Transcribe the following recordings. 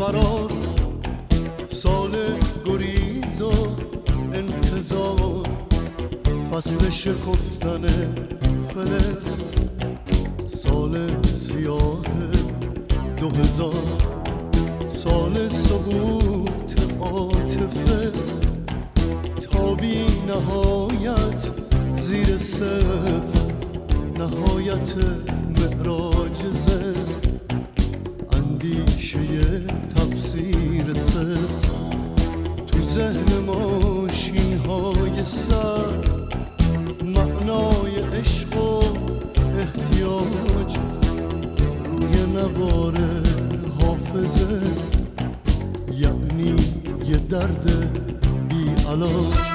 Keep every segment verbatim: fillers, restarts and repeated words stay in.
فرار، سال گریز و انتظار، فصل شکفتن فلز، سال سیاه دو هزار، سال سقوط عاطفه تا بی نهایت زیر صفر، نهایت معراج زفت، اندیشه تفسیر صفر تو ذهن ماشین های سر، معنای عشق و احتیاج روی نوار حافظه، یعنی یه درد بی علاج.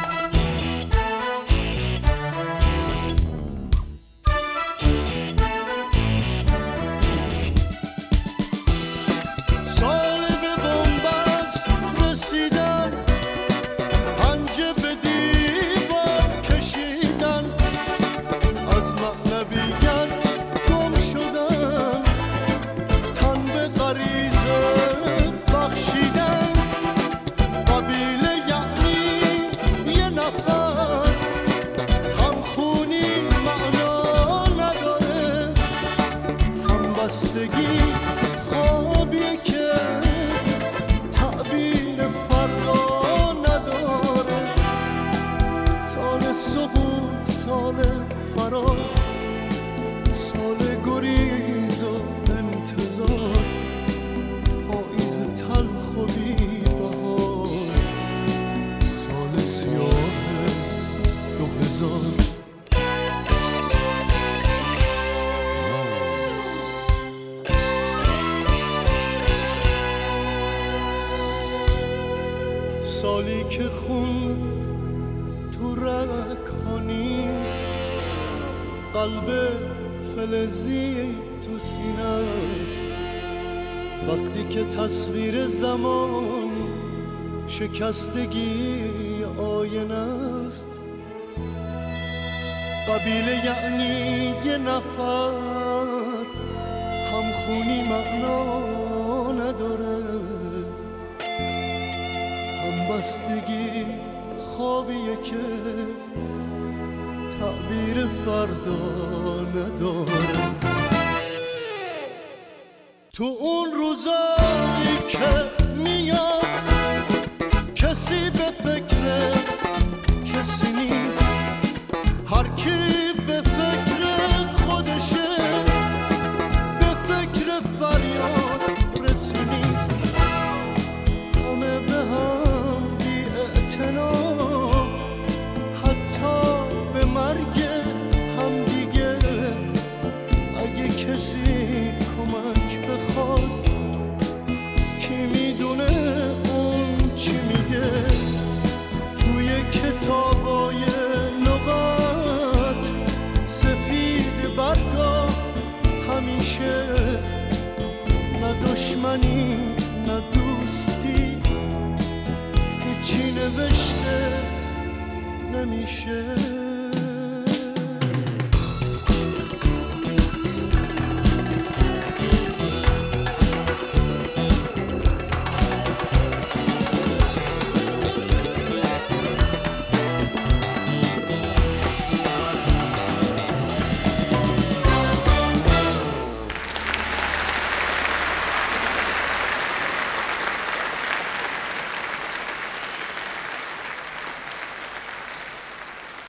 سالی که خون تو رگ‌ها نیست، قلب فلزی تو سینه است، وقتی که تصویر زمان شکستگی آینه است، قبیله یعنی یه نفر، همخونی معنا نداره، بستگی خوابیه که تعبیر فردا نداره. تو اون روزایی که میاد کسی به فکر کسی نیست، هر کی به فکر